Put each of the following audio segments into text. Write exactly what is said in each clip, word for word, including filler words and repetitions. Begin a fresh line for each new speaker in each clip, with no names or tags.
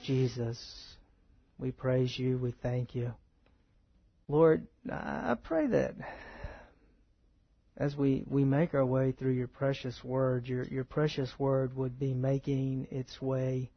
Jesus, we praise you, we thank you. Lord, I pray that as we, we make our way through your precious word, your, your precious word would be making its way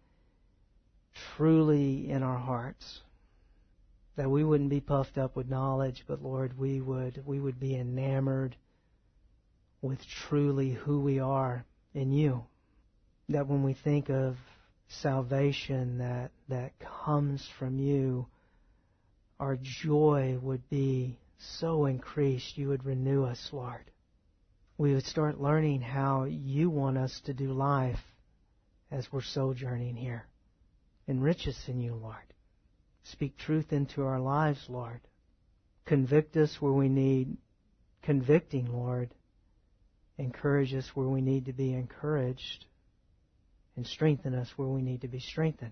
truly in our hearts. That we wouldn't be puffed up with knowledge, but Lord, we would we would be enamored with truly who we are in you. That when we think of salvation that that comes from you, our joy would be so increased, you would renew us, Lord. We would start learning how you want us to do life as we're sojourning here. Enrich us in you, Lord. Speak truth into our lives, Lord. Convict us where we need convicting, Lord. Encourage us where we need to be encouraged. And strengthen us where we need to be strengthened.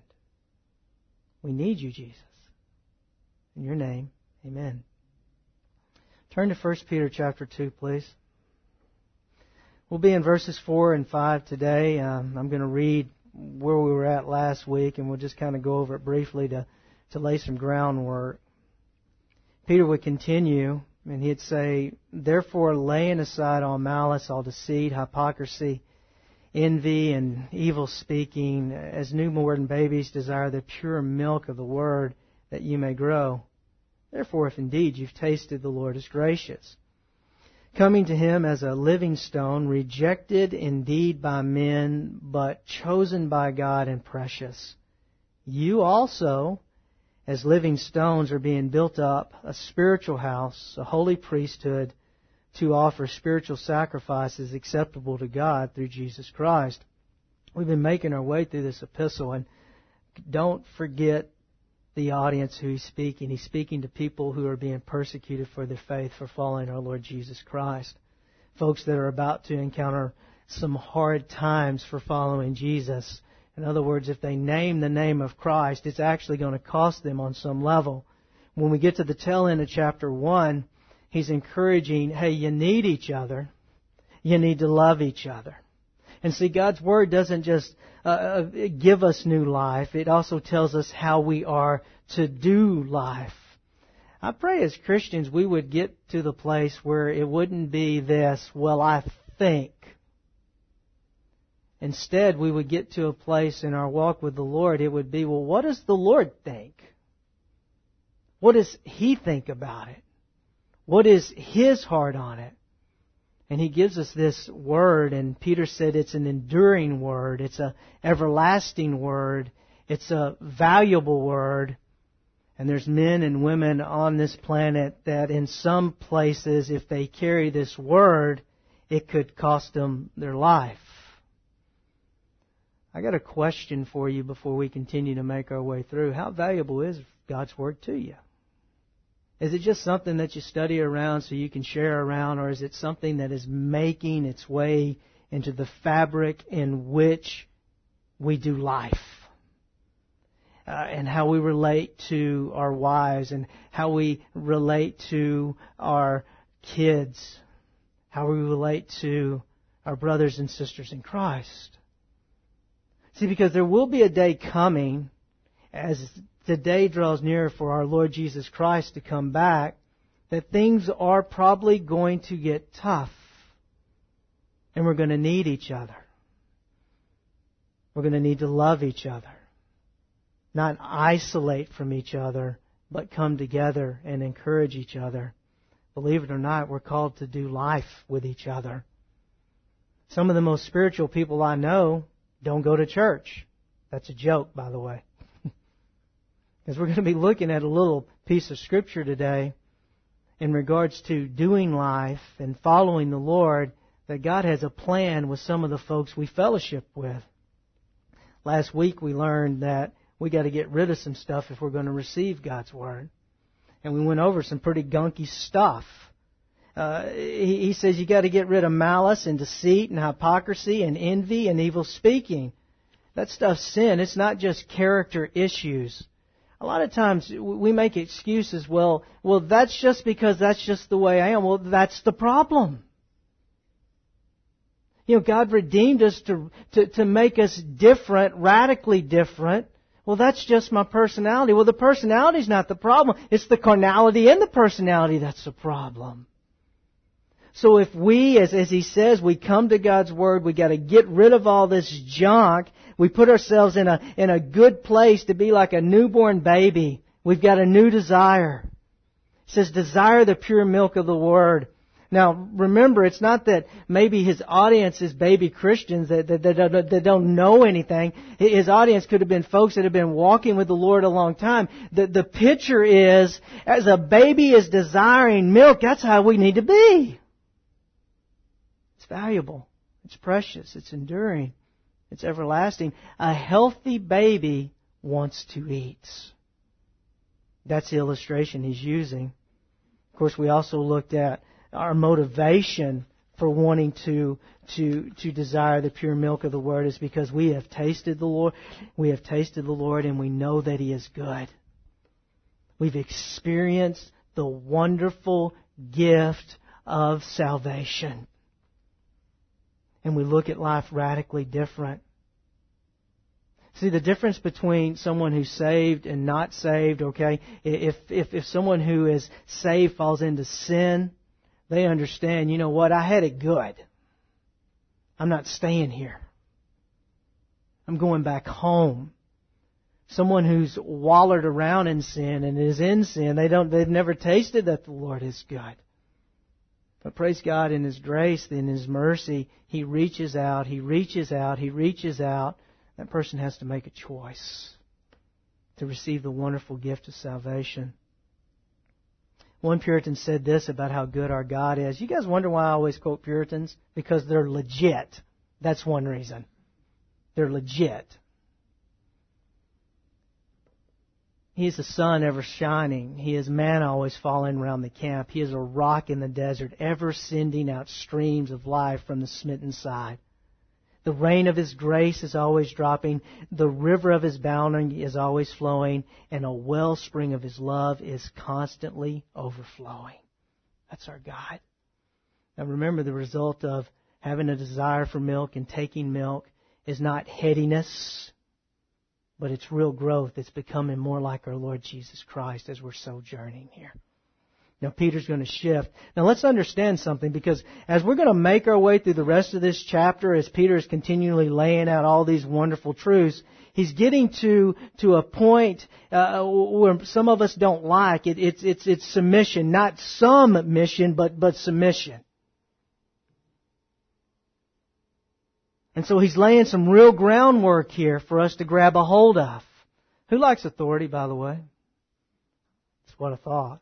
We need you, Jesus. In your name, amen. Turn to First Peter chapter two, please. We'll be in verses four and five today. Um, I'm going to read where we were at last week, and we'll just kind of go over it briefly to, to lay some groundwork. Peter would continue, and he'd say, "Therefore, laying aside all malice, all deceit, hypocrisy, envy, and evil speaking, as newborn babies desire the pure milk of the word, that you may grow. Therefore, if indeed you've tasted the Lord is gracious, coming to Him as a living stone, rejected indeed by men, but chosen by God and precious, you also, as living stones, are being built up, a spiritual house, a holy priesthood, to offer spiritual sacrifices acceptable to God through Jesus Christ." We've been making our way through this epistle, and don't forget the audience who He's speaking. He's speaking to people who are being persecuted for their faith, for following our Lord Jesus Christ. Folks that are about to encounter some hard times for following Jesus. In other words, if they name the name of Christ, it's actually going to cost them on some level. When we get to the tail end of chapter one, he's encouraging, hey, you need each other. You need to love each other. And see, God's Word doesn't just uh, give us new life. It also tells us how we are to do life. I pray as Christians we would get to the place where it wouldn't be this, well, I think. Instead, we would get to a place in our walk with the Lord, it would be, well, what does the Lord think? What does He think about it? What is His heart on it? And He gives us this word, and Peter said it's an enduring word. It's an everlasting word. It's a valuable word. And there's men and women on this planet that in some places, if they carry this word, it could cost them their life. I got a question for you before we continue to make our way through. How valuable is God's Word to you? Is it just something that you study around so you can share around, or is it something that is making its way into the fabric in which we do life? Uh, and how we relate to our wives, and how we relate to our kids, how we relate to our brothers and sisters in Christ. See, because there will be a day coming, as the day draws near for our Lord Jesus Christ to come back, that things are probably going to get tough. And we're going to need each other. We're going to need to love each other. Not isolate from each other, but come together and encourage each other. Believe it or not, we're called to do life with each other. Some of the most spiritual people I know don't go to church. That's a joke, by the way. Because we're going to be looking at a little piece of Scripture today in regards to doing life and following the Lord, that God has a plan with some of the folks we fellowship with. Last week we learned that we got to get rid of some stuff if we're going to receive God's Word. And we went over some pretty gunky stuff. Uh, he, he says you got to get rid of malice and deceit and hypocrisy and envy and evil speaking. That stuff's sin. It's not just character issues. A lot of times we make excuses. Well, well, that's just because that's just the way I am. Well, that's the problem. You know, God redeemed us to, to, to make us different, radically different. Well, that's just my personality. Well, the personality's not the problem. It's the carnality in the personality that's the problem. So if we, as, as he says, we come to God's Word, we got to get rid of all this junk. We put ourselves in a, in a good place to be like a newborn baby. We've got a new desire. It says, desire the pure milk of the Word. Now, remember, it's not that maybe his audience is baby Christians that, that, that, that don't know anything. His audience could have been folks that have been walking with the Lord a long time. The, the picture is, as a baby is desiring milk, that's how we need to be. It's valuable. It's precious. It's enduring. It's everlasting. A healthy baby wants to eat. That's the illustration he's using. Of course, we also looked at our motivation for wanting to to to desire the pure milk of the Word is because we have tasted the Lord. We have tasted the Lord and we know that He is good. We've experienced the wonderful gift of salvation. And we look at life radically different. See, the difference between someone who's saved and not saved, okay, if if if someone who is saved falls into sin, they understand, you know what, I had it good. I'm not staying here. I'm going back home. Someone who's wallered around in sin and is in sin, they don't, they've never tasted that the Lord is good. But praise God, in His grace, in His mercy, He reaches out, He reaches out, He reaches out. That person has to make a choice to receive the wonderful gift of salvation. One Puritan said this about how good our God is. You guys wonder why I always quote Puritans? Because they're legit. That's one reason. They're legit. He is the sun ever shining. He is manna always falling around the camp. He is a rock in the desert, ever sending out streams of life from the smitten side. The rain of His grace is always dropping. The river of His bounty is always flowing. And a wellspring of His love is constantly overflowing. That's our God. Now remember, the result of having a desire for milk and taking milk is not headiness, but it's real growth. It's becoming more like our Lord Jesus Christ as we're sojourning here. Now, Peter's going to shift. Now, let's understand something, because as we're going to make our way through the rest of this chapter, as Peter is continually laying out all these wonderful truths, he's getting to to a point uh, where some of us don't like. It, it's it's it's submission, not some mission, but but submission. And so he's laying some real groundwork here for us to grab a hold of. Who likes authority, by the way? That's what I thought.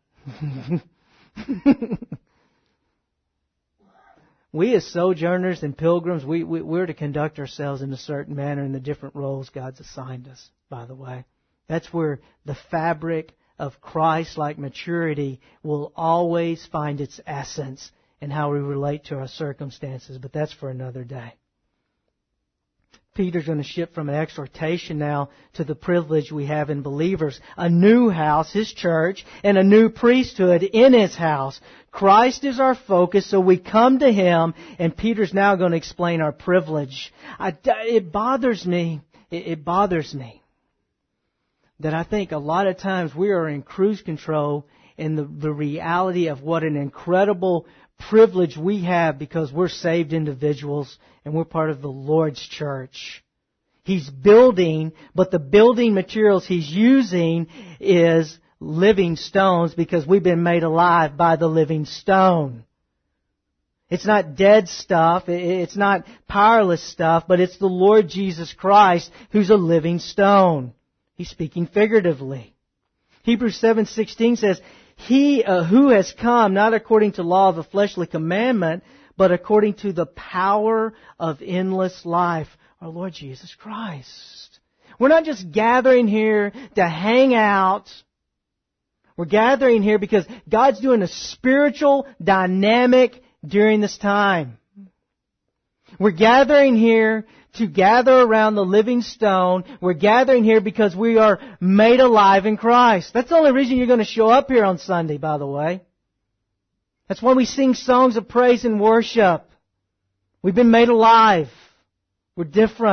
We as sojourners and pilgrims, we, we, we're to conduct ourselves in a certain manner in the different roles God's assigned us, by the way. That's where the fabric of Christ-like maturity will always find its essence in how we relate to our circumstances, but that's for another day. Peter's going to shift from an exhortation now to the privilege we have in believers. A new house, His church, and a new priesthood in His house. Christ is our focus, so we come to Him, and Peter's now going to explain our privilege. I, it bothers me, it, it bothers me that I think a lot of times we are in cruise control in the, the reality of what an incredible privilege we have because we're saved individuals and we're part of the Lord's church. He's building, but the building materials He's using is living stones because we've been made alive by the living stone. It's not dead stuff, it's not powerless stuff, but it's the Lord Jesus Christ who's a living stone. He's speaking figuratively. Hebrews seven sixteen says, He uh, who has come, not according to law of a fleshly commandment, but according to the power of endless life, our Lord Jesus Christ. We're not just gathering here to hang out. We're gathering here because God's doing a spiritual dynamic during this time. We're gathering here to gather around the living stone. We're gathering here because we are made alive in Christ. That's the only reason you're going to show up here on Sunday, by the way. That's why we sing songs of praise and worship. We've been made alive. We're different.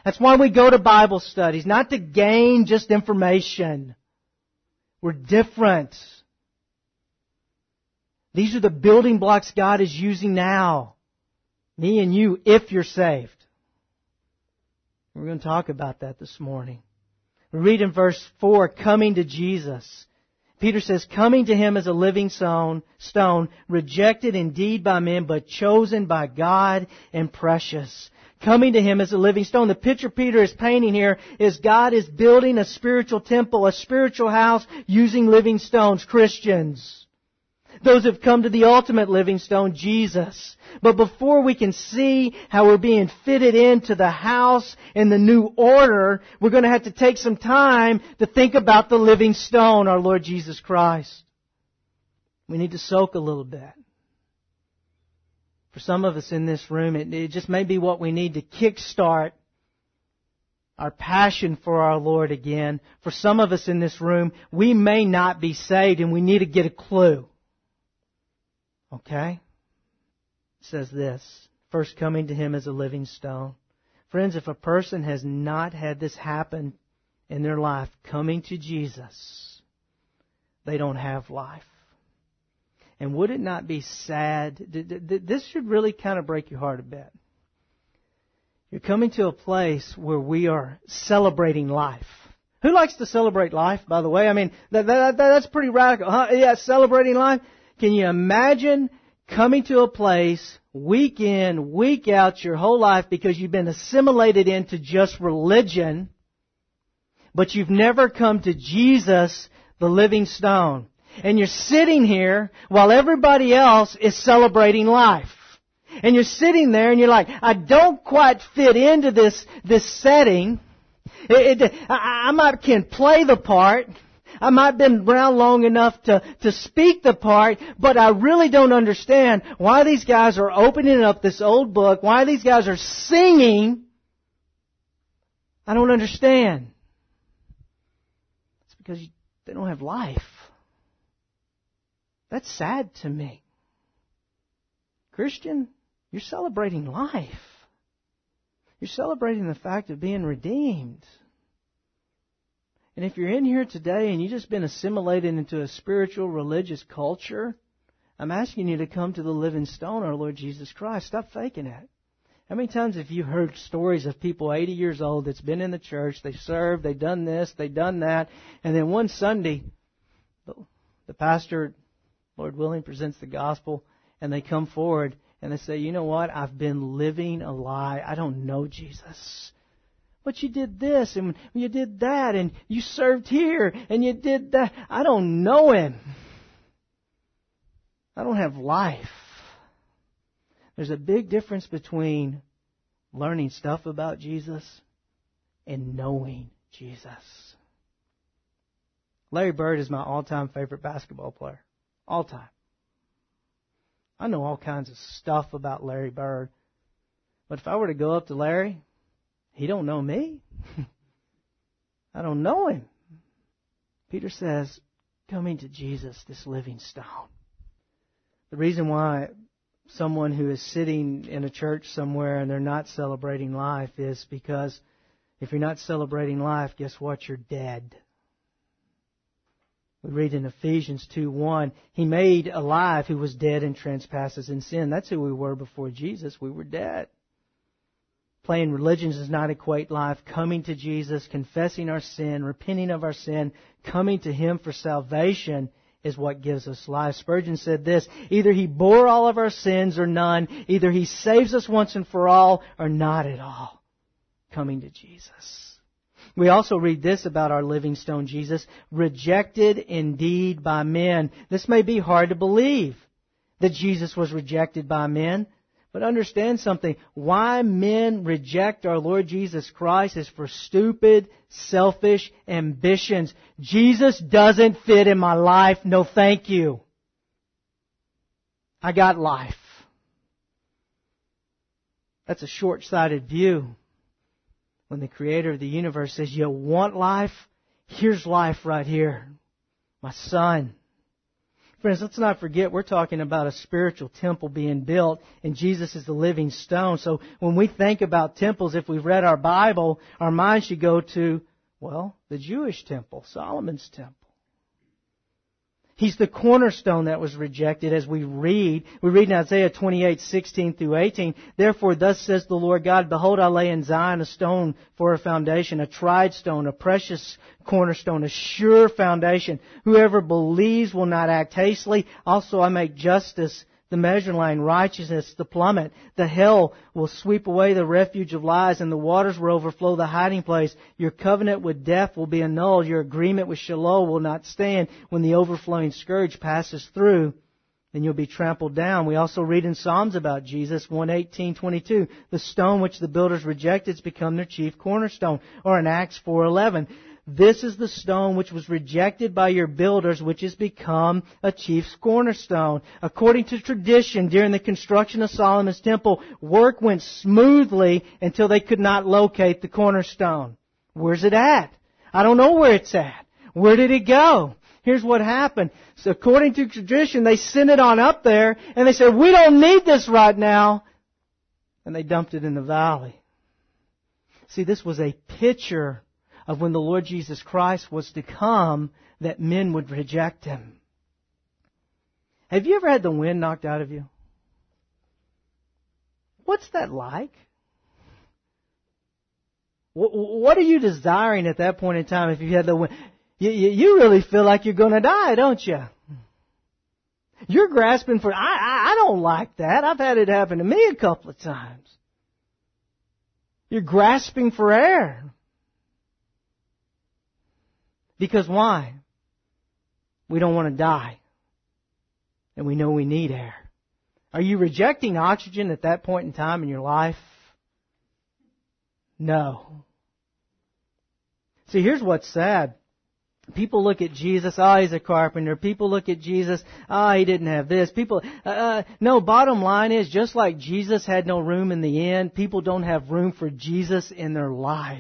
That's why we go to Bible studies, not to gain just information. We're different. These are the building blocks God is using now. Me and you, if you're saved. We're going to talk about that this morning. We read in verse four, coming to Jesus. Peter says, coming to Him as a living stone, stone, rejected indeed by men, but chosen by God and precious. Coming to Him as a living stone. The picture Peter is painting here is God is building a spiritual temple, a spiritual house using living stones, Christians. Those who have come to the ultimate living stone, Jesus. But before we can see how we're being fitted into the house and the new order, we're going to have to take some time to think about the living stone, our Lord Jesus Christ. We need to soak a little bit. For some of us in this room, it, it just may be what we need to kickstart our passion for our Lord again. For some of us in this room, we may not be saved and we need to get a clue. Okay? It says this, first coming to Him as a living stone. Friends, if a person has not had this happen in their life, coming to Jesus, they don't have life. And would it not be sad? This should really kind of break your heart a bit. You're coming to a place where we are celebrating life. Who likes to celebrate life, by the way? I mean, that, that, that's pretty radical. Huh? Yeah, celebrating life. Can you imagine coming to a place week in, week out, your whole life because you've been assimilated into just religion, but you've never come to Jesus, the living stone. And you're sitting here while everybody else is celebrating life. And you're sitting there and you're like, I don't quite fit into this, this setting. It, it, I, I might can play the part. I might have been around long enough to, to speak the part, but I really don't understand why these guys are opening up this old book, why these guys are singing. I don't understand. It's because you, they don't have life. That's sad to me. Christian, you're celebrating life. You're celebrating the fact of being redeemed. And if you're in here today and you've just been assimilated into a spiritual, religious culture, I'm asking you to come to the living stone, our Lord Jesus Christ. Stop faking it. How many times have you heard stories of people eighty years old that's been in the church, they served, they've done this, they've done that, and then one Sunday, the pastor, Lord willing, presents the gospel, and they come forward and they say, you know what, I've been living a lie. I don't know Jesus. But you did this, and you did that, and you served here, and you did that. I don't know Him. I don't have life. There's a big difference between learning stuff about Jesus and knowing Jesus. Larry Bird is my all-time favorite basketball player. All time. I know all kinds of stuff about Larry Bird. But if I were to go up to Larry, he don't know me. I don't know him. Peter says, coming to Jesus, this living stone. The reason why someone who is sitting in a church somewhere and they're not celebrating life is because if you're not celebrating life, guess what? You're dead. We read in Ephesians two one, He made alive who was dead in trespasses and sin. That's who we were before Jesus. We were dead. Playing religion does not equate life. Coming to Jesus, confessing our sin, repenting of our sin, coming to Him for salvation is what gives us life. Spurgeon said this, either He bore all of our sins or none. Either He saves us once and for all or not at all. Coming to Jesus. We also read this about our living stone Jesus, rejected indeed by men. This may be hard to believe that Jesus was rejected by men. But understand something. Why men reject our Lord Jesus Christ is for stupid, selfish ambitions. Jesus doesn't fit in my life. No, thank you. I got life. That's a short-sighted view. When the Creator of the universe says, you want life? Here's life right here. My Son. Friends, let's not forget we're talking about a spiritual temple being built, and Jesus is the living stone. So when we think about temples, if we've read our Bible, our mind should go to, well, the Jewish temple, Solomon's temple. He's the cornerstone that was rejected as we read. We read in Isaiah twenty-eight, sixteen through eighteen. Therefore, thus says the Lord God, behold, I lay in Zion a stone for a foundation, a tried stone, a precious cornerstone, a sure foundation. Whoever believes will not act hastily. Also, I make justice the measuring line, righteousness the plummet. The hell will sweep away the refuge of lies, and the waters will overflow the hiding place. Your covenant with death will be annulled. Your agreement with Sheol will not stand. When the overflowing scourge passes through, then you'll be trampled down. We also read in Psalms about Jesus, one eighteen twenty-two, the stone which the builders rejected has become their chief cornerstone. Or in Acts four eleven, this is the stone which was rejected by your builders, which has become a chief cornerstone. According to tradition, during the construction of Solomon's temple, work went smoothly until they could not locate the cornerstone. Where's it at? I don't know where it's at. Where did it go? Here's what happened. So according to tradition, they sent it on up there, and they said, we don't need this right now. And they dumped it in the valley. See, this was a picture of when the Lord Jesus Christ was to come, that men would reject Him. Have you ever had the wind knocked out of you? What's that like? What are you desiring at that point in time if you had the wind? You, you, you really feel like you're going to die, don't you? You're grasping for, I, I, I don't like that. I've had it happen to me a couple of times. You're grasping for air. Because why? We don't want to die. And we know we need air. Are you rejecting oxygen at that point in time in your life? No. See, here's what's sad. People look at Jesus, oh, He's a carpenter. People look at Jesus, oh, He didn't have this. People, uh, no, bottom line is, just like Jesus had no room in the inn, people don't have room for Jesus in their life.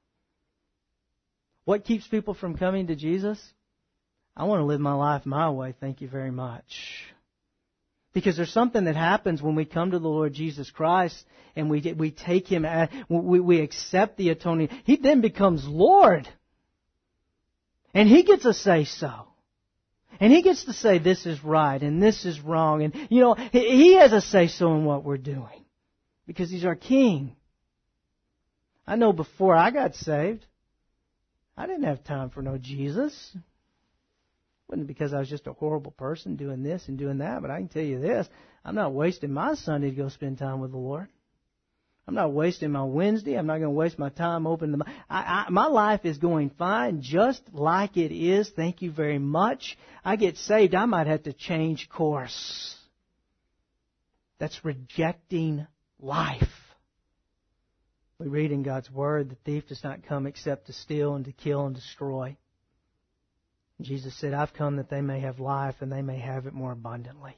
What keeps people from coming to Jesus? I want to live my life my way, thank you very much. Because there's something that happens when we come to the Lord Jesus Christ and we we take Him, we, we accept the atoning. He then becomes Lord. And He gets a say-so. And He gets to say this is right and this is wrong. And, you know, He has a say-so in what we're doing. Because He's our King. I know before I got saved, I didn't have time for no Jesus. It wasn't because I was just a horrible person doing this and doing that, but I can tell you this, I'm not wasting my Sunday to go spend time with the Lord. I'm not wasting my Wednesday. I'm not going to waste my time opening the... I, I, my life is going fine just like it is. Thank you very much. I get saved, I might have to change course. That's rejecting life. We read in God's Word, the thief does not come except to steal and to kill and destroy. Jesus said, I've come that they may have life and they may have it more abundantly.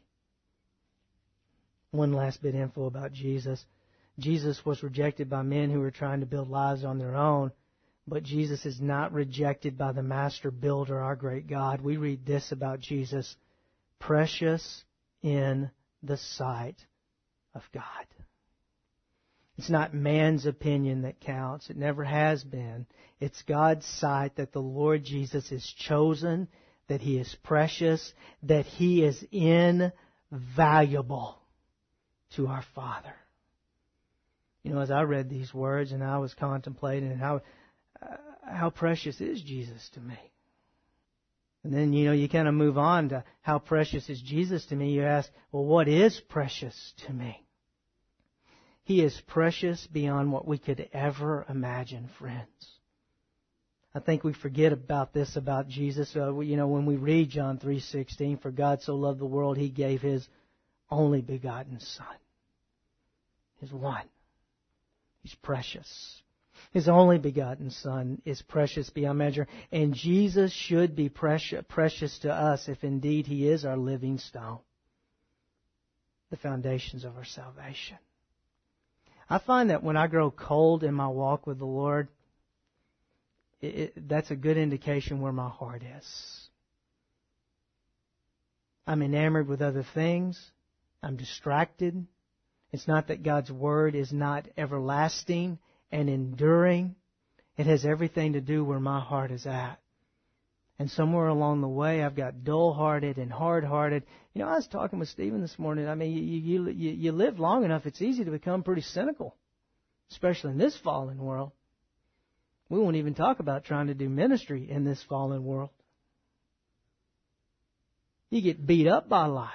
One last bit of info about Jesus. Jesus was rejected by men who were trying to build lives on their own, but Jesus is not rejected by the master builder, our great God. We read this about Jesus, precious in the sight of God. It's not man's opinion that counts. It never has been. It's God's sight that the Lord Jesus is chosen, that He is precious, that He is invaluable to our Father. You know, as I read these words and I was contemplating how uh, how precious is Jesus to me. And then, you know, you kind of move on to how precious is Jesus to me. You ask, well, what is precious to me? He is precious beyond what we could ever imagine, friends. I think we forget about this about Jesus. Uh, you know, when we read John three sixteen, for God so loved the world, He gave His only begotten Son. His one. He's precious. His only begotten Son is precious beyond measure. And Jesus should be precious, precious to us if indeed He is our living stone. The foundations of our salvation. I find that when I grow cold in my walk with the Lord, it, it, that's a good indication where my heart is. I'm enamored with other things. I'm distracted. It's not that God's Word is not everlasting and enduring. It has everything to do where my heart is at. And somewhere along the way, I've got dull-hearted and hard-hearted. You know, I was talking with Stephen this morning. I mean, you, you, you live long enough, it's easy to become pretty cynical, especially in this fallen world. We won't even talk about trying to do ministry in this fallen world. You get beat up by life.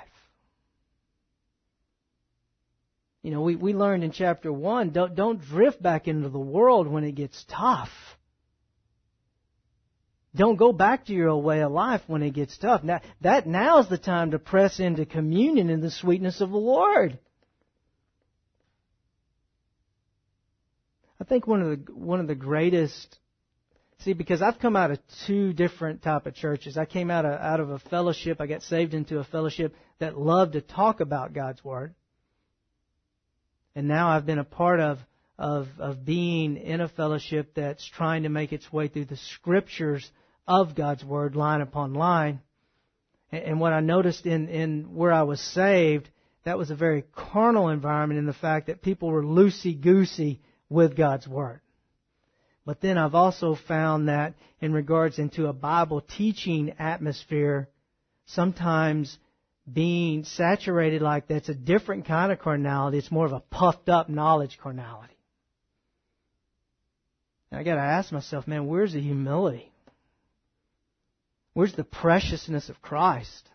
You know, we, we learned in chapter one, don't, don't drift back into the world when it gets tough. Don't go back to your old way of life when it gets tough. Now, that now is the time to press into communion in the sweetness of the Lord. I think one of the one of the greatest, see, because I've come out of two different type of churches. I came out of out of a fellowship. I got saved into a fellowship that loved to talk about God's Word, and now I've been a part of of of being in a fellowship that's trying to make its way through the Scriptures of God's Word, line upon line. And what I noticed in, in where I was saved, that was a very carnal environment in the fact that people were loosey-goosey with God's Word. But then I've also found that in regards into a Bible teaching atmosphere, sometimes being saturated like that's a different kind of carnality. It's more of a puffed up knowledge carnality. And I got to ask myself, man, where's the humility? Where's the preciousness of Christ?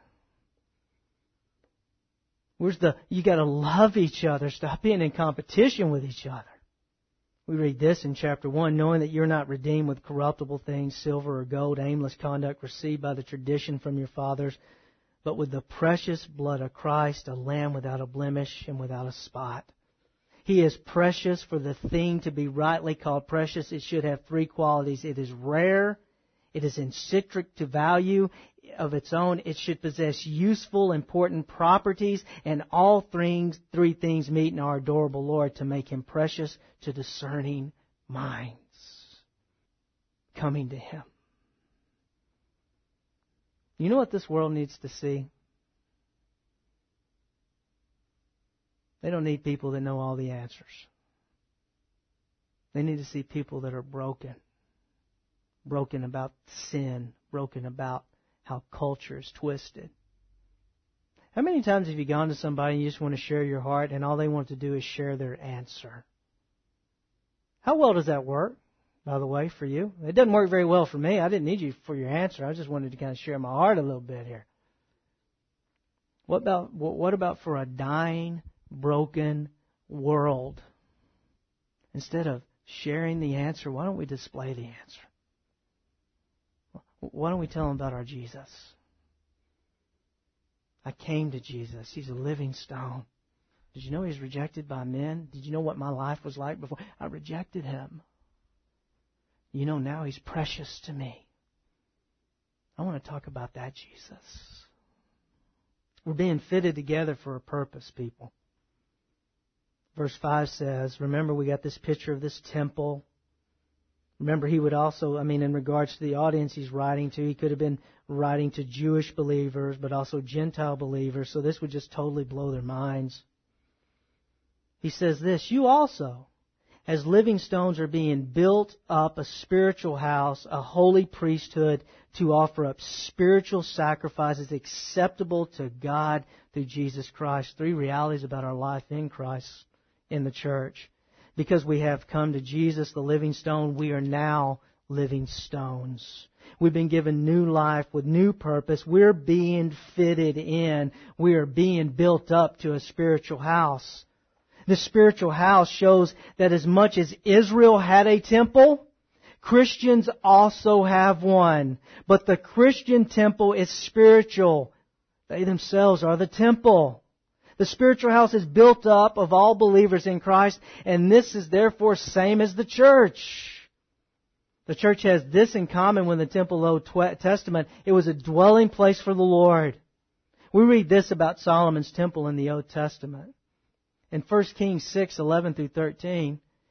Where's the, you got to love each other. Stop being in competition with each other. We read this in chapter one, knowing that you're not redeemed with corruptible things, silver or gold, aimless conduct received by the tradition from your fathers, but with the precious blood of Christ, a lamb without a blemish and without a spot. He is precious. For the thing to be rightly called precious, it should have three qualities. It is rare. It is intrinsic to value of its own. It should possess useful, important properties. And all three, three things meet in our adorable Lord to make Him precious to discerning minds. Coming to Him. You know what this world needs to see? They don't need people that know all the answers. They need to see people that are broken. Broken about sin. Broken about how culture is twisted. How many times have you gone to somebody and you just want to share your heart and all they want to do is share their answer? How well does that work, by the way, for you? It doesn't work very well for me. I didn't need you for your answer. I just wanted to kind of share my heart a little bit here. What about, what about for a dying, broken world? Instead of sharing the answer, why don't we display the answer? Why don't we tell them about our Jesus? I came to Jesus. He's a living stone. Did you know He's rejected by men? Did you know what my life was like before? I rejected Him. You know, now He's precious to me. I want to talk about that Jesus. We're being fitted together for a purpose, people. Verse five says, remember we got this picture of this temple. Remember, he would also, I mean, in regards to the audience he's writing to, he could have been writing to Jewish believers, but also Gentile believers. So this would just totally blow their minds. He says this, you also, as living stones, are being built up a spiritual house, a holy priesthood, to offer up spiritual sacrifices acceptable to God through Jesus Christ. Three realities about our life in Christ in the church. Because we have come to Jesus, the living stone, we are now living stones. We've been given new life with new purpose. We're being fitted in. We are being built up to a spiritual house. The spiritual house shows that as much as Israel had a temple, Christians also have one. But the Christian temple is spiritual. They themselves are the temple. The spiritual house is built up of all believers in Christ, and this is therefore same as the church. The church has this in common with the temple Old Testament. It was a dwelling place for the Lord. We read this about Solomon's temple in the Old Testament. In First Kings six, eleven through thirteen,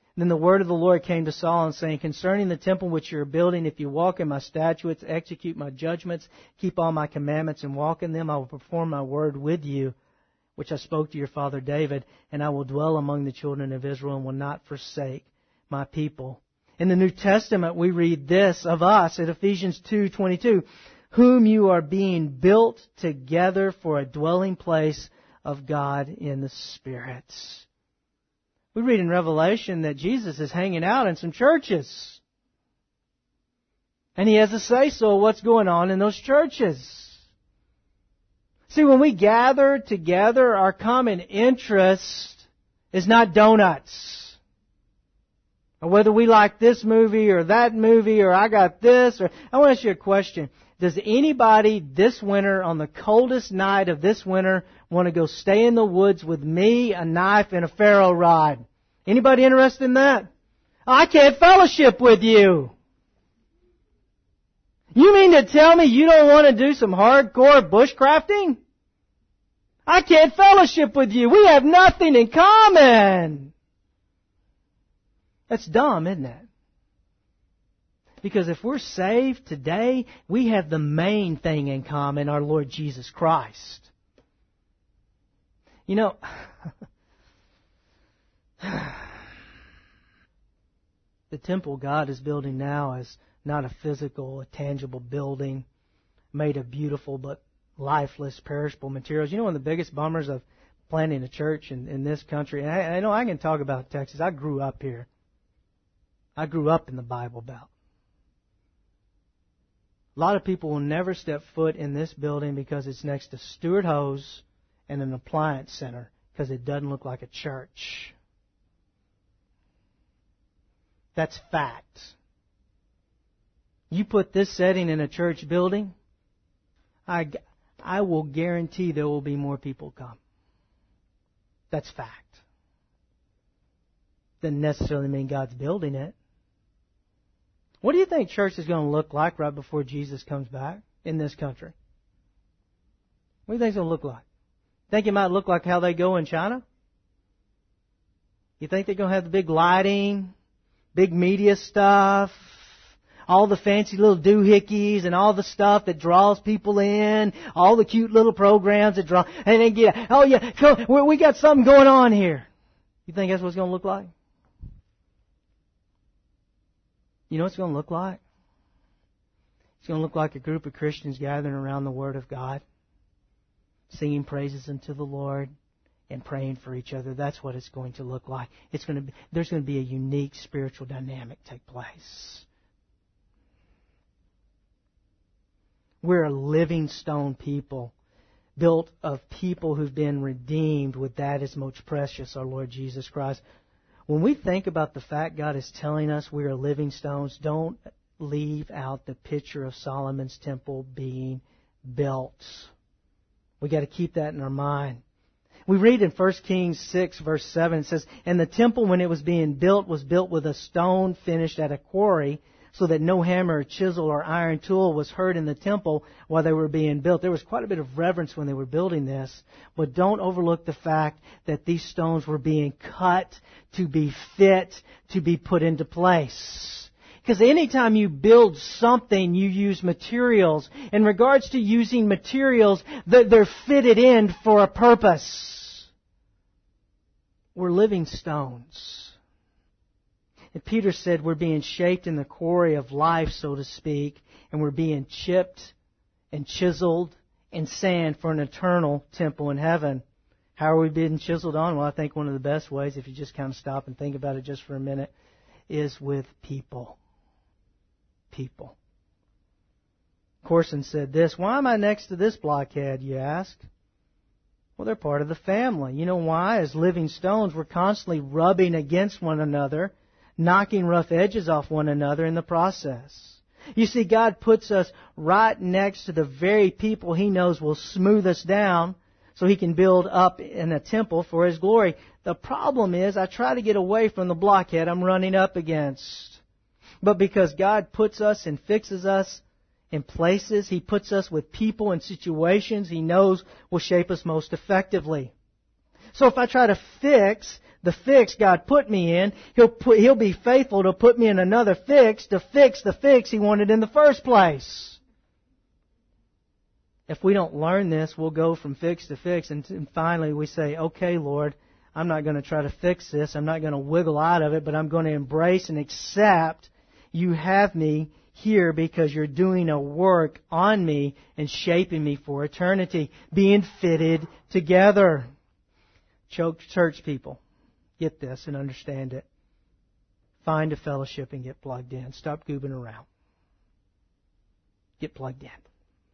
Then the word of the Lord came to Solomon, saying, concerning the temple which you are building, if you walk in my statutes, execute my judgments, keep all my commandments, and walk in them, I will perform my word with you, which I spoke to your father David, and I will dwell among the children of Israel and will not forsake my people. In the New Testament, we read this of us at Ephesians two twenty-two, whom you are being built together for a dwelling place of God in the Spirit. We read in Revelation that Jesus is hanging out in some churches. And He has a say-so of what's going on in those churches. See, when we gather together, our common interest is not donuts. Or whether we like this movie or that movie or I got this. Or I want to ask you a question. Does anybody this winter, on the coldest night of this winter, want to go stay in the woods with me, a knife, and a Pharaoh rod? Anybody interested in that? I can't fellowship with you. You mean to tell me you don't want to do some hardcore bushcrafting? I can't fellowship with you. We have nothing in common. That's dumb, isn't it? Because if we're saved today, we have the main thing in common, our Lord Jesus Christ. You know, the temple God is building now is not a physical, a tangible building made of beautiful but lifeless, perishable materials. You know, one of the biggest bummers of planting a church in, in this country, and I, I know I can talk about Texas. I grew up here. I grew up in the Bible Belt. A lot of people will never step foot in this building because it's next to Stuart Hose and an appliance center because it doesn't look like a church. That's fact. You put this setting in a church building, I, I will guarantee there will be more people come. That's fact. Doesn't necessarily mean God's building it. What do you think church is going to look like right before Jesus comes back in this country? What do you think it's going to look like? Think it might look like how they go in China? You think they're going to have the big lighting, big media stuff, all the fancy little doohickeys and all the stuff that draws people in, all the cute little programs that draw, and they get, oh yeah, come, we got something going on here. You think that's what it's going to look like? You know what it's going to look like? It's going to look like a group of Christians gathering around the Word of God, singing praises unto the Lord, and praying for each other. That's what it's going to look like. It's going to be, there's going to be a unique spiritual dynamic take place. We're a living stone people, built of people who've been redeemed with that is most precious, our Lord Jesus Christ. When we think about the fact God is telling us we are living stones, don't leave out the picture of Solomon's temple being built. We got to keep that in our mind. We read in First Kings six, verse seven, it says, and the temple, when it was being built, was built with a stone finished at a quarry, so that no hammer or chisel or iron tool was heard in the temple while they were being built. There was quite a bit of reverence when they were building this. But don't overlook the fact that these stones were being cut to be fit, to be put into place. Because anytime you build something, you use materials. In regards to using materials, they're fitted in for a purpose. We're living stones. And Peter said we're being shaped in the quarry of life, so to speak, and we're being chipped and chiseled in sand for an eternal temple in heaven. How are we being chiseled on? Well, I think one of the best ways, if you just kind of stop and think about it just for a minute, is with people. People. Corson said this, why am I next to this blockhead, you ask? Well, they're part of the family. You know why? As living stones, we're constantly rubbing against one another, knocking rough edges off one another in the process. You see, God puts us right next to the very people He knows will smooth us down so He can build up in a temple for His glory. The problem is I try to get away from the blockhead I'm running up against. But because God puts us and fixes us in places, He puts us with people and situations He knows will shape us most effectively. So if I try to fix the fix God put me in, He'll put, He'll be faithful to put me in another fix to fix the fix He wanted in the first place. If we don't learn this, we'll go from fix to fix, and, and finally we say, okay, Lord, I'm not going to try to fix this. I'm not going to wiggle out of it, but I'm going to embrace and accept You have me here because You're doing a work on me and shaping me for eternity, being fitted together. Church people, get this and understand it. Find a fellowship and get plugged in. Stop goobing around. Get plugged in.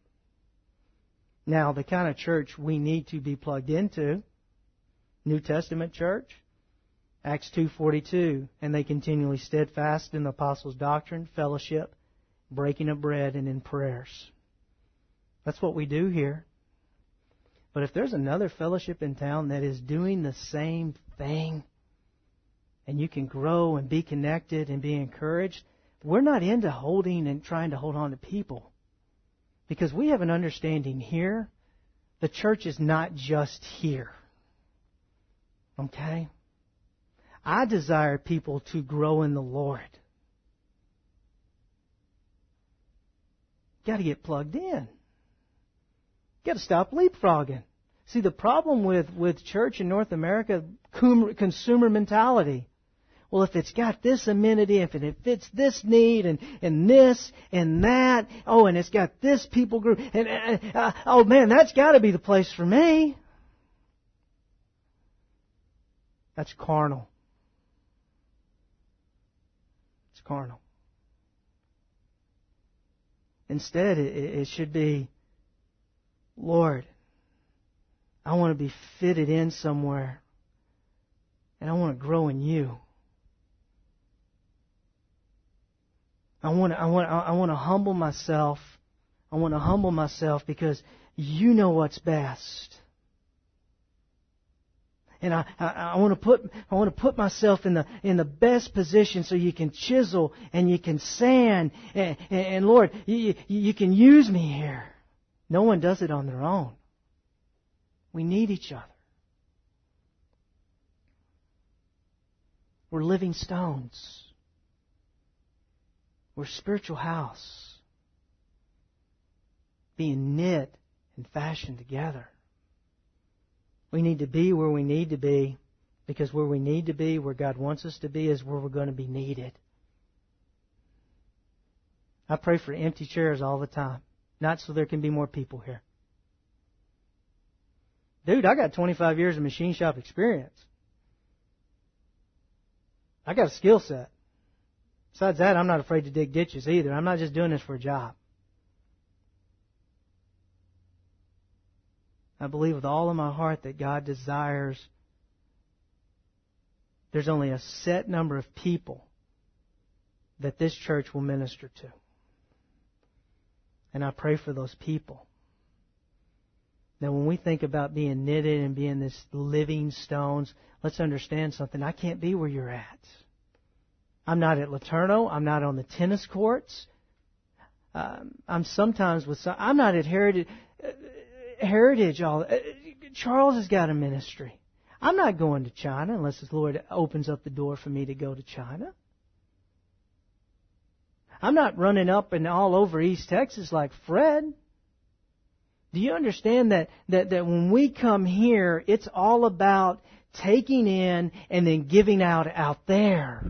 Now, the kind of church we need to be plugged into, New Testament church, Acts two forty-two, and they continually steadfast in the apostles' doctrine, fellowship, breaking of bread, and in prayers. That's what we do here. But if there's another fellowship in town that is doing the same thing, and you can grow and be connected and be encouraged, we're not into holding and trying to hold on to people. Because we have an understanding here, the church is not just here. Okay? I desire people to grow in the Lord. Got to get plugged in. Got to stop leapfrogging. See, the problem with, with church in North America, consumer mentality. Well, if it's got this amenity, if it fits this need, and, and this, and that, oh, and it's got this people group, and, uh, oh man, that's got to be the place for me. That's carnal. It's carnal. Instead, it, it should be, Lord, I want to be fitted in somewhere, and I want to grow in You. I want to, I want, I want to humble myself. I want to humble myself because You know what's best. And I, I, I want to put, I want to put myself in the, in the best position so You can chisel and You can sand and, and, and Lord, you, you can use me here. No one does it on their own. We need each other. We're living stones. We're a spiritual house, being knit and fashioned together. We need to be where we need to be, because where we need to be, where God wants us to be, is where we're going to be needed. I pray for empty chairs all the time, not so there can be more people here. Dude, I got twenty-five years of machine shop experience. I got a skill set. Besides that, I'm not afraid to dig ditches either. I'm not just doing this for a job. I believe with all of my heart that God desires, there's only a set number of people that this church will minister to. And I pray for those people. Now, when we think about being knitted and being this living stones, let's understand something. I can't be where you're at. I'm not at Laterno. I'm not on the tennis courts. Um, I'm sometimes with some, I'm not at Heritage. Uh, Heritage. All uh, Charles has got a ministry. I'm not going to China unless the Lord opens up the door for me to go to China. I'm not running up and all over East Texas like Fred. Do you understand that, that, that when we come here, it's all about taking in and then giving out out there?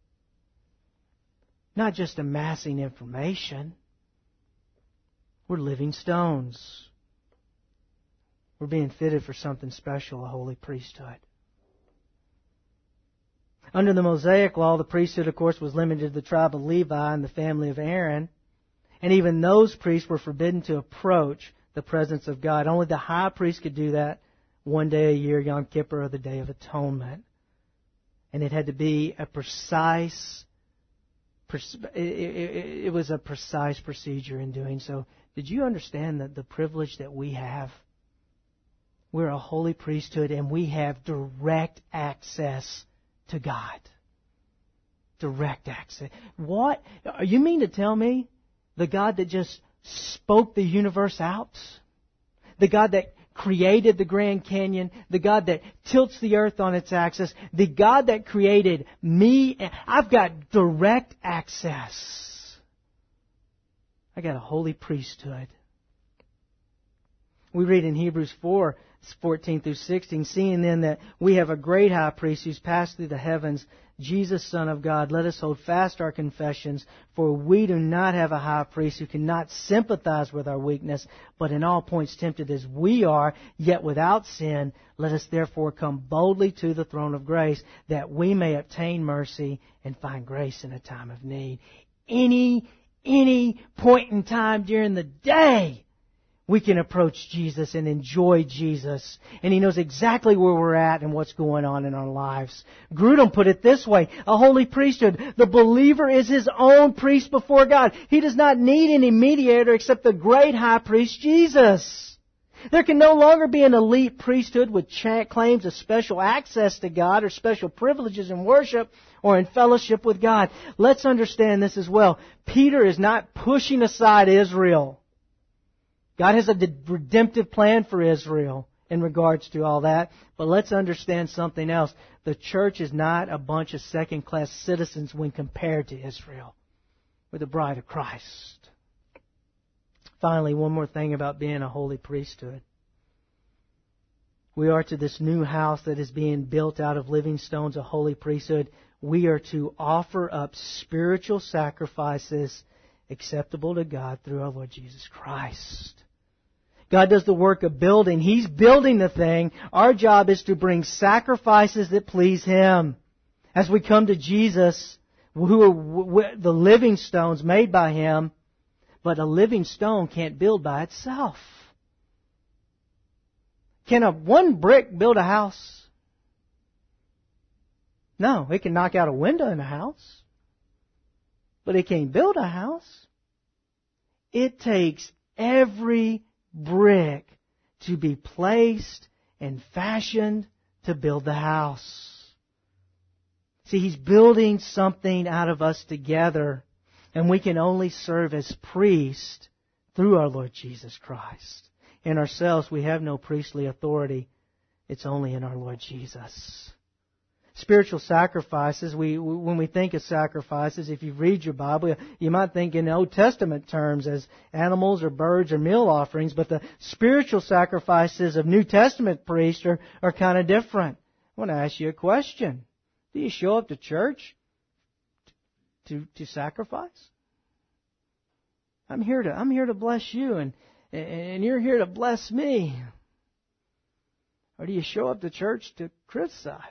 Not just amassing information. We're living stones. We're being fitted for something special, a holy priesthood. Under the Mosaic law, the priesthood, of course, was limited to the tribe of Levi and the family of Aaron. And even those priests were forbidden to approach the presence of God. Only the high priest could do that one day a year, Yom Kippur, or the Day of Atonement. And it had to be a precise, it was a precise procedure in doing so. Did you understand that the privilege that we have? We're a holy priesthood and we have direct access to God. Direct access. What? You mean to tell me the God that just spoke the universe out? The God that created the Grand Canyon, the God that tilts the earth on its axis, the God that created me. I've got direct access. I got a holy priesthood. We read in Hebrews four, fourteen through sixteen, seeing then that we have a great high priest who's passed through the heavens, Jesus, Son of God, let us hold fast our confessions, for we do not have a high priest who cannot sympathize with our weakness, but in all points tempted as we are, yet without sin. Let us therefore come boldly to the throne of grace, that we may obtain mercy and find grace in a time of need. Any, any point in time during the day, we can approach Jesus and enjoy Jesus. And He knows exactly where we're at and what's going on in our lives. Grudem put it this way, a holy priesthood. The believer is his own priest before God. He does not need any mediator except the great high priest, Jesus. There can no longer be an elite priesthood with claims of special access to God or special privileges in worship or in fellowship with God. Let's understand this as well. Peter is not pushing aside Israel. God has a redemptive plan for Israel in regards to all that. But let's understand something else. The church is not a bunch of second-class citizens when compared to Israel. We're the bride of Christ. Finally, one more thing about being a holy priesthood. We are to this new house that is being built out of living stones, a holy priesthood. We are to offer up spiritual sacrifices acceptable to God through our Lord Jesus Christ. God does the work of building. He's building the thing. Our job is to bring sacrifices that please Him. As we come to Jesus, who are the living stones made by Him, but a living stone can't build by itself. Can a one brick build a house? No, it can knock out a window in a house, but it can't build a house. It takes every brick to be placed and fashioned to build the house. See, He's building something out of us together, and we can only serve as priests through our Lord Jesus Christ. In ourselves, we have no priestly authority. It's only in our Lord Jesus. Spiritual sacrifices, we when we think of sacrifices, if you read your Bible, you might think in Old Testament terms as animals or birds or meal offerings, but the spiritual sacrifices of New Testament priests are, are kind of different. I want to ask you a question. Do you show up to church to, to sacrifice? I'm here to I'm here to bless you, and and you're here to bless me. Or do you show up to church to criticize?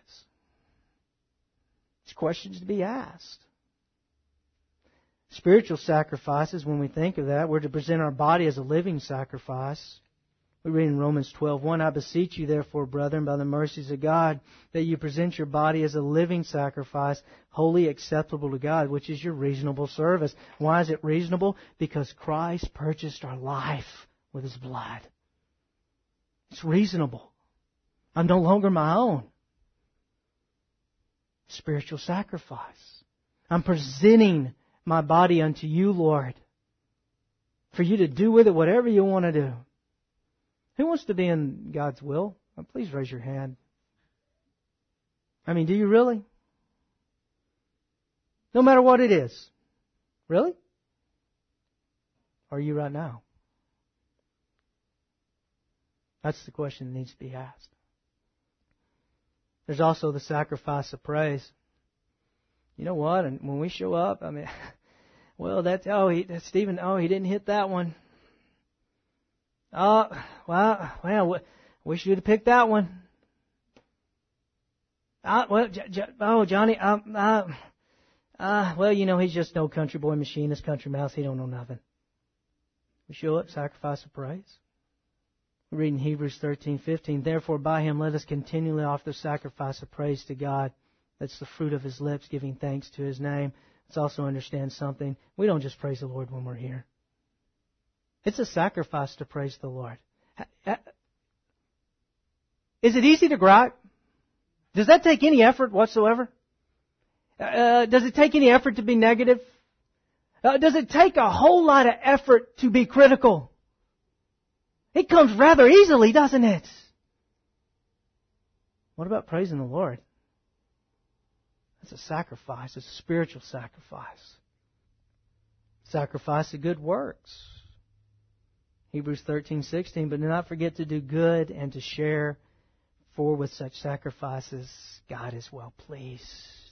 Questions to be asked. Spiritual sacrifices, when we think of that, we're to present our body as a living sacrifice. We read in Romans twelve one, I beseech you therefore, brethren, by the mercies of God, that you present your body as a living sacrifice, wholly acceptable to God, which is your reasonable service. Why is it reasonable? Because Christ purchased our life with His blood. It's reasonable. I'm no longer my own. Spiritual sacrifice. I'm presenting my body unto you, Lord, for you to do with it whatever you want to do. Who wants to be in God's will? Oh, please raise your hand. I mean, do you really? No matter what it is. Really? Or are you right now? That's the question that needs to be asked. There's also the sacrifice of praise. You know what? And when we show up, I mean, well, that's, oh, he, that's Stephen, oh, he didn't hit that one. Oh, well, well, wish you'd have picked that one. Uh, well, J- J- oh, Johnny, um, uh, uh, well, you know, he's just no country boy machinist, country mouse. He don't know nothing. We show up, sacrifice of praise. We read in Hebrews thirteen fifteen, therefore by Him let us continually offer sacrifice of praise to God. That's the fruit of His lips, giving thanks to His name. Let's also understand something. We don't just praise the Lord when we're here. It's a sacrifice to praise the Lord. Is it easy to gripe? Does that take any effort whatsoever? Uh, does it take any effort to be negative? Uh, does it take a whole lot of effort to be critical? It comes rather easily, doesn't it? What about praising the Lord? That's a sacrifice. It's a spiritual sacrifice. Sacrifice of good works. Hebrews thirteen sixteen, but do not forget to do good and to share, for with such sacrifices God is well pleased.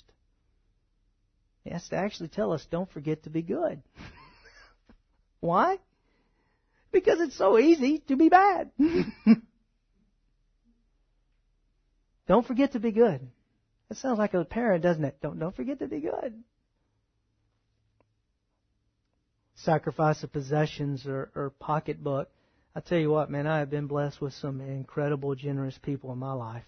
He has to actually tell us, don't forget to be good. Why? Because it's so easy to be bad. Don't forget to be good. That sounds like a parent, doesn't it? Don't, don't forget to be good. Sacrifice of possessions or, or pocketbook. I tell you what, man, I have been blessed with some incredible, generous people in my life.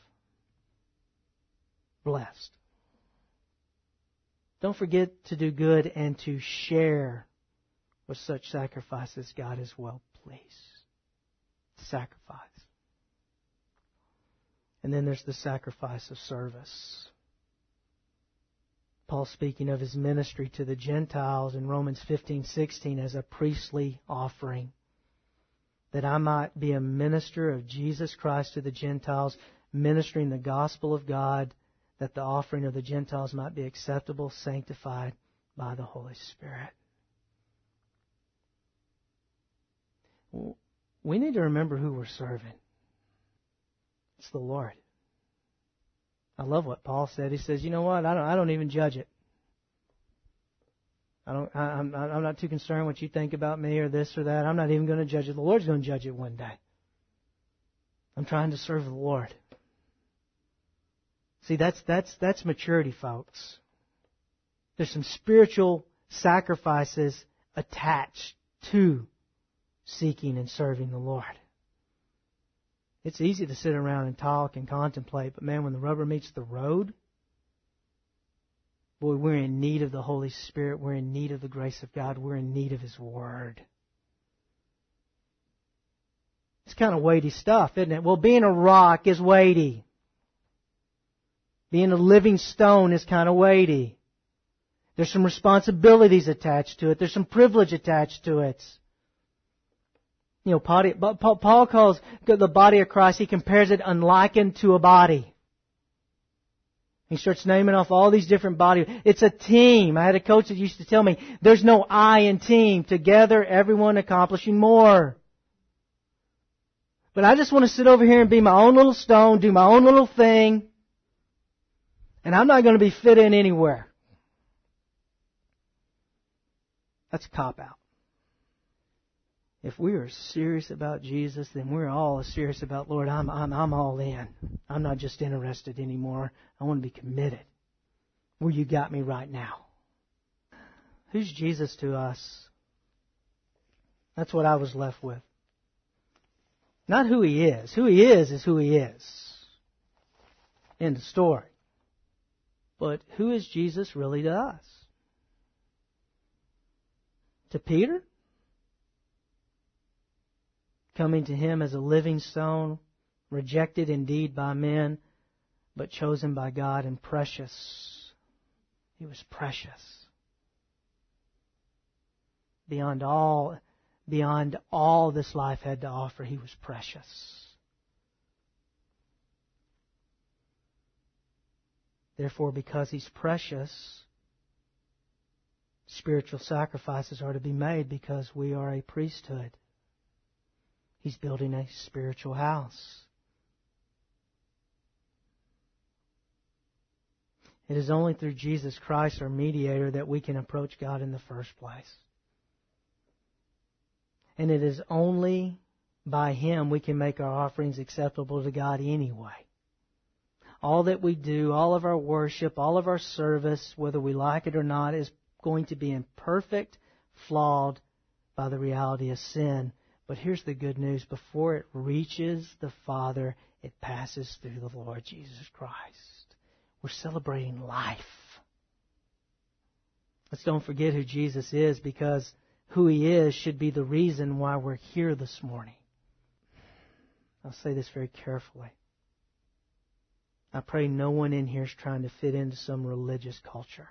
Blessed. Don't forget to do good and to share with such sacrifices. God is well pleased. Sacrifice. And then there's the sacrifice of service. Paul speaking of his ministry to the Gentiles in Romans fifteen sixteen as a priestly offering, that I might be a minister of Jesus Christ to the Gentiles, ministering the gospel of God, that the offering of the Gentiles might be acceptable, sanctified by the Holy Spirit. We need to remember who we're serving. It's the Lord. I love what Paul said. He says, you know what? I don't, I don't even judge it. I don't, I, I'm, I'm not too concerned what you think about me or this or that. I'm not even going to judge it. The Lord's going to judge it one day. I'm trying to serve the Lord. See, that's, that's, that's maturity, folks. There's some spiritual sacrifices attached to seeking and serving the Lord. It's easy to sit around and talk and contemplate, but man, when the rubber meets the road, boy, we're in need of the Holy Spirit. We're in need of the grace of God. We're in need of His Word. It's kind of weighty stuff, isn't it? Well, being a rock is weighty. Being a living stone is kind of weighty. There's some responsibilities attached to it. There's some privilege attached to it. You know, Paul calls the body of Christ, he compares it unlikened to a body. He starts naming off all these different bodies. It's a team. I had a coach that used to tell me, there's no I in team. Together, everyone accomplishing more. But I just want to sit over here and be my own little stone, do my own little thing, and I'm not going to be fit in anywhere. That's a cop-out. If we are serious about Jesus, then we're all serious about, Lord, I'm, I'm, I'm all in. I'm not just interested anymore. I want to be committed. Where you got me right now. Who's Jesus to us? That's what I was left with. Not who He is. Who He is is who He is. End of story. But who is Jesus really to us? To Peter? Coming to Him as a living stone, rejected indeed by men, but chosen by God and precious. He was precious. Beyond all, beyond all this life had to offer, He was precious. Therefore, because He's precious, spiritual sacrifices are to be made because we are a priesthood. He's building a spiritual house. It is only through Jesus Christ, our mediator, that we can approach God in the first place. And it is only by Him we can make our offerings acceptable to God anyway. All that we do, all of our worship, all of our service, whether we like it or not, is going to be imperfect, flawed by the reality of sin. But here's the good news. Before it reaches the Father, it passes through the Lord Jesus Christ. We're celebrating life. Let's don't forget who Jesus is, because who He is should be the reason why we're here this morning. I'll say this very carefully. I pray no one in here is trying to fit into some religious culture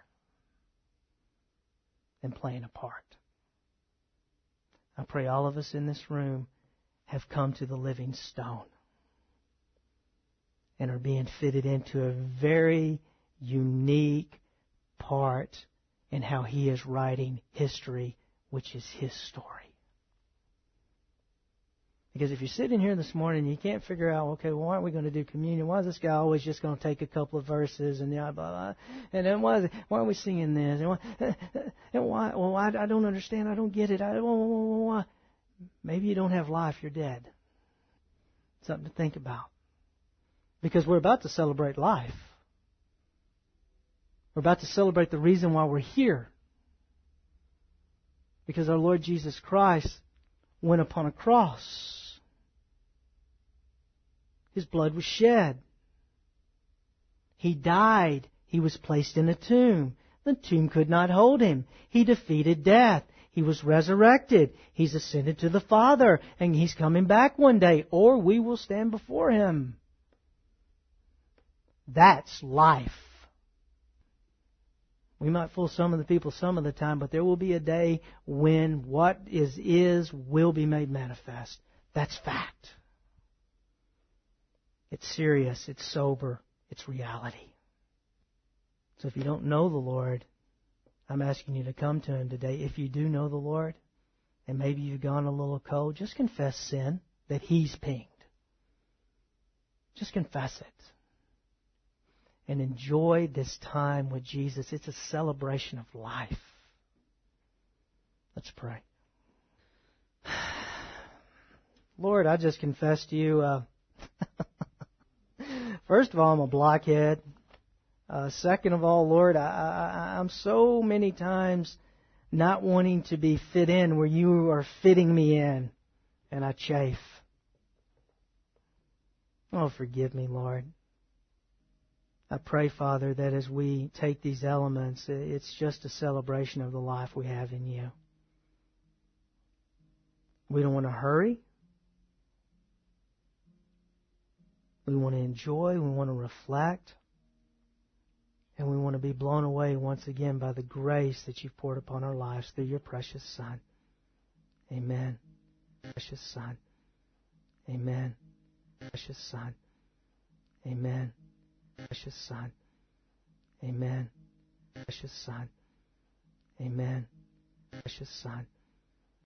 and playing a part. I pray all of us in this room have come to the living stone and are being fitted into a very unique part in how He is writing history, which is His story. Because if you're sitting here this morning and you can't figure out, okay, well, why aren't we going to do communion? Why is this guy always just going to take a couple of verses and blah, blah, blah? And then why, is it, why are we singing this? And why, and why well, I, I don't understand. I don't get it. I, why, why, why? Maybe you don't have life. You're dead. Something to think about. Because we're about to celebrate life. We're about to celebrate the reason why we're here. Because our Lord Jesus Christ went upon a cross. His blood was shed. He died. He was placed in a tomb. The tomb could not hold Him. He defeated death. He was resurrected. He's ascended to the Father. And He's coming back one day. Or we will stand before Him. That's life. We might fool some of the people some of the time, but there will be a day when what is is will be made manifest. That's fact. It's serious. It's sober. It's reality. So if you don't know the Lord, I'm asking you to come to Him today. If you do know the Lord, and maybe you've gone a little cold, just confess sin that He's pinged. Just confess it. And enjoy this time with Jesus. It's a celebration of life. Let's pray. Lord, I just confess to You, uh, first of all, I'm a blockhead. Uh, second of all, Lord, I, I, I'm so many times not wanting to be fit in where You are fitting me in, and I chafe. Oh, forgive me, Lord. I pray, Father, that as we take these elements, it's just a celebration of the life we have in You. We don't want to hurry. We want to enjoy. We want to reflect. And we want to be blown away once again by the grace that You've poured upon our lives through Your precious Son. Amen. Precious Son. Amen. Precious Son. Amen. Precious Son. Amen. Precious Son. Amen. Precious Son.